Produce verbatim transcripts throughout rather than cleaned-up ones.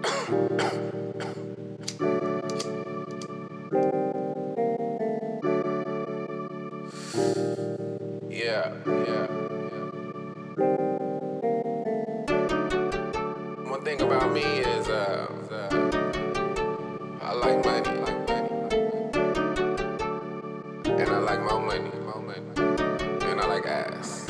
Yeah, yeah, yeah. One thing about me is, uh, uh I like money, like money, and I like more money, more money, and I like ass.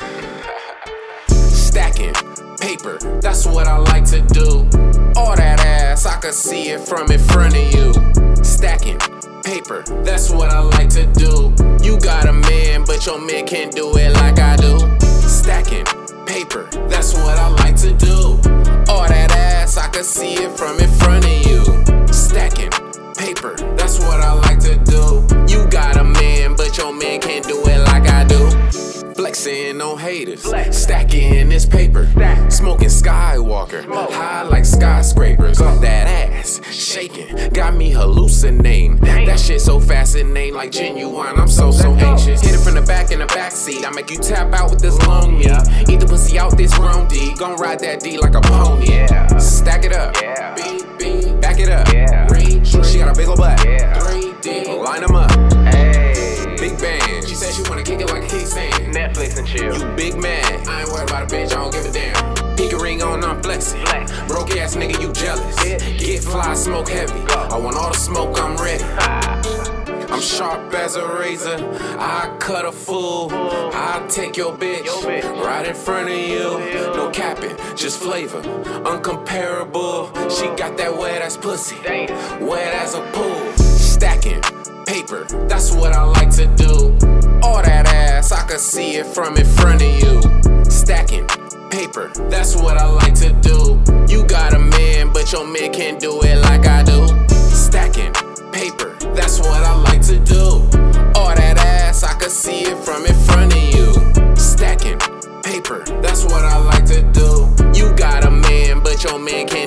Stacking paper, that's what I like to do. All that ass, I could see it from in front of you. Stacking paper, that's what I like to do. You got a man, but your man can't do it like I do. Stacking paper, that's what I like to do. All that ass, I could see it from in front of you. Stacking paper, that's what I like to do. You got a man, but your man can't do it like I do. Flexing on haters, stacking this paper, smoking Skywalker, high like skyscrapers. That ass shaking, got me hallucinating. That shit so fascinating, like genuine. I'm so so anxious. Hit it from the back in the backseat. I make you tap out with this long meat. Eat the pussy out this wrong D. Gon' ride that D like a pony. Stack it up, beat beat, back it up. Reach, she got a big ol' butt. three D, line them up. Big band, she said she wanna kick it like a kickstand. Netflix and chill. You big man, I ain't worried about a bitch, I don't give a damn. Pinky ring on, I'm flexing. Broke ass nigga, you jealous. Get fly, smoke heavy. I want all the smoke, I'm ready. I'm sharp as a razor, I cut a fool. I take your bitch right in front of you. No capping, just flavor, uncomparable. She got that wet ass pussy, wet as a pool. Stacking paper, that's what I like to do. All that ass, I could see it from in front of you. Stacking paper, that's what I like to do. You got a man, but your man can't do it like I do. Stacking paper, that's what I like to do. All that ass, I could see it from in front of you. Stacking paper, that's what I like to do. You got a man, but your man can't